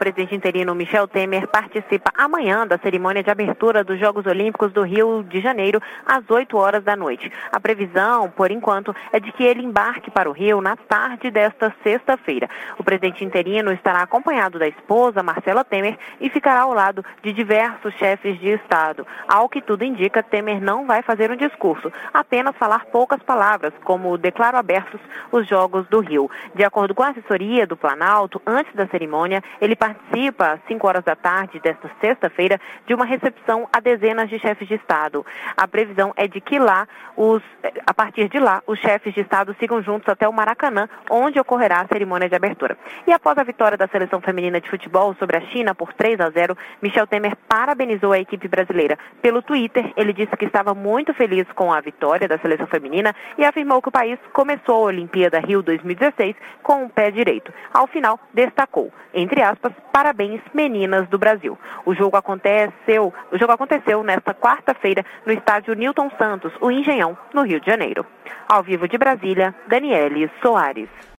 presidente interino Michel Temer participa amanhã da cerimônia de abertura dos Jogos Olímpicos do Rio de Janeiro, às 8 horas da noite. A previsão, por enquanto, é de que ele embarque para o Rio na tarde desta sexta-feira. O presidente interino estará acompanhado da esposa, Marcela Temer, e ficará ao lado de diversos chefes de Estado. Ao que tudo indica, Temer não vai fazer um discurso, apenas falar poucas palavras, como declaro abertos os Jogos do Rio. De acordo com a assessoria do Planalto, antes da cerimônia, ele participa às 5 horas da tarde desta sexta-feira de uma recepção a dezenas de chefes de Estado. A previsão é de que a partir de lá, os chefes de Estado sigam juntos até o Maracanã, onde ocorrerá a cerimônia de abertura. E após a vitória da seleção feminina de futebol sobre a China por 3-0, Michel Temer parabenizou a equipe brasileira. Pelo Twitter, ele disse que estava muito feliz com a vitória da seleção feminina e afirmou que o país começou a Olimpíada Rio 2016 com o pé direito. Ao final, destacou, entre aspas, parabéns meninas do Brasil. O jogo aconteceu nesta quarta-feira no estádio Newton Santos, o Engenhão, no Rio de Janeiro. Ao vivo de Brasília, Daniele Soares.